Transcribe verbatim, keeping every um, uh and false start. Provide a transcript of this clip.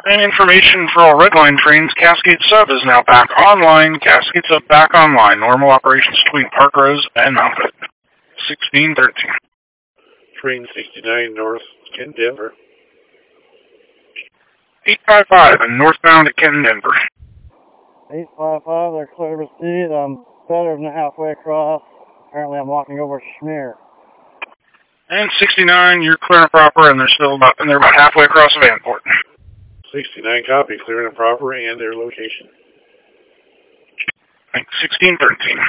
And information for all Red Line trains, Cascade Sub is now back online. Cascade Sub back online. Normal operations between Park Rose and Mountain. sixteen thirteen. Train sixty-nine north, Ken, Denver. eight five five and northbound at Ken, Denver. eight five five, they're clear to proceed. I'm better than halfway across. Apparently I'm walking over Schmear. And sixty-nine, you're clear and proper, and they're still about, and they're about halfway across Vanport. sixty-nine copy, clear and proper, and their location. sixteen thirteen.